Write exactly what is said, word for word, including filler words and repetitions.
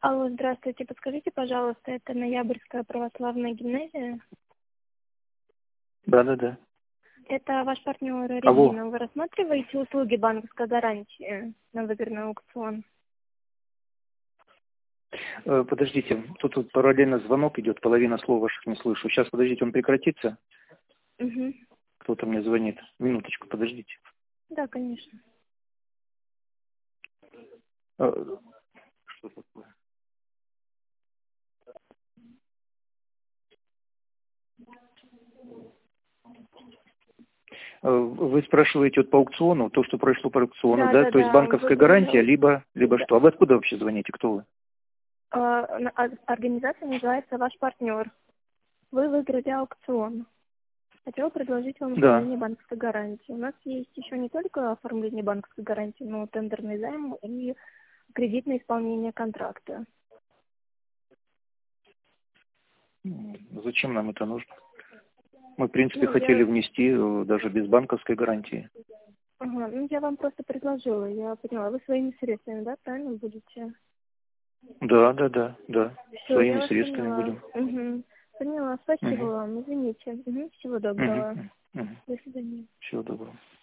Алло, здравствуйте. Подскажите, пожалуйста, это Ноябрьская православная гимназия? Да-да-да. Это ваш партнер Алло. Регина. Вы рассматриваете услуги банковской гарантии на выигранный аукцион? Э, Подождите, тут вот параллельно звонок идет, половина слов ваших не слышу. Сейчас, подождите, он прекратится. Угу. Кто-то мне звонит. Минуточку, подождите. Да, конечно. Э, Что такое? Э, Вы спрашиваете вот по аукциону, то, что прошло по аукциону, Да, да? да, То есть да. банковская гарантия, Выиграл. либо, либо Да. что? А вы откуда вообще звоните? Кто вы? А, на- а- Организация называется «Ваш партнер». Вы выиграли аукцион. Хотела предложить вам Да. оформление банковской гарантии. У нас есть еще не только оформление банковской гарантии, но тендерный займ и кредитное исполнение контракта. М, Зачем нам это нужно? Мы, в принципе, Ну, хотели я внести э, даже без банковской гарантии. Ага, ну я вам просто предложила, я поняла. Вы своими средствами, да, правильно будете? Да, да, да, да. Все, я Своими вас средствами поняла. будем. Угу. Поняла, спасибо Угу. вам, извините. Угу. Всего Угу. доброго. Угу. До свидания. Всего доброго.